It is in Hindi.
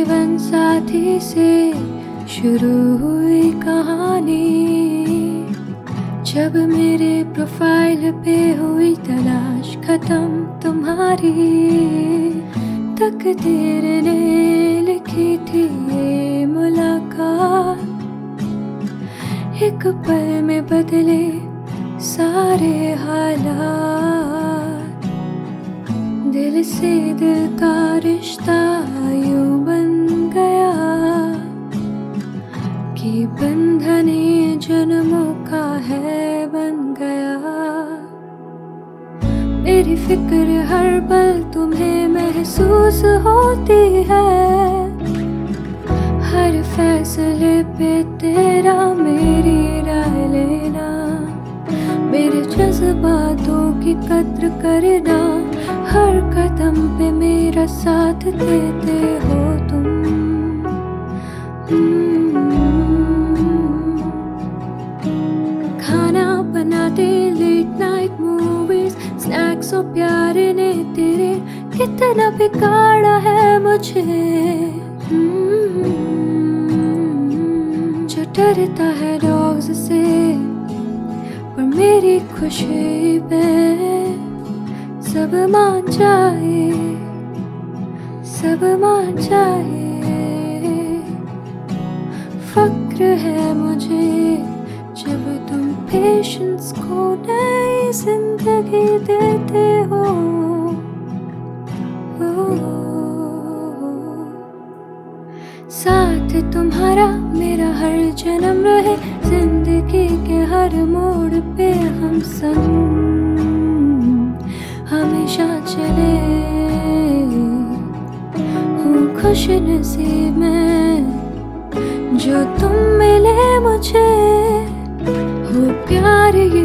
जीवन साथी से शुरू हुई कहानी। जब मेरे प्रोफाइल पे हुई तलाश खत्म तुम्हारी, तकदीर ने लिखी थी ये मुलाकात। एक पल में बदले सारे हालात, दिल से दिल का रिश्ता यूं बन गया कि बंधन ये जन्मों का है बन गया। मेरी फिक्र हर पल तुम्हें महसूस होती है, हर फैसले पे तेरा मेरी राय लेना, मेरे जज्बातों की कद्र करना, हर कदम पे मेरा साथ देते हो तुम। खाना बनाते लेट नाइट मूवीज, स्नैक्स और प्यारे ने तेरे कितना बिगाड़ा है मुझे। जो डरता है डॉग्स से पर मेरी खुशी पे सब मान जाए, सब मान जाए। फक्र है मुझे जब तुम पेशेंस को नई जिंदगी देते हो। साथ तुम्हारा मेरा हर जन्म रहे, जिंदगी के हर मोड़ पे हम संग हमेशा चले। हूँ खुश नसीब में जो तुम मिले मुझे, हो प्यार ये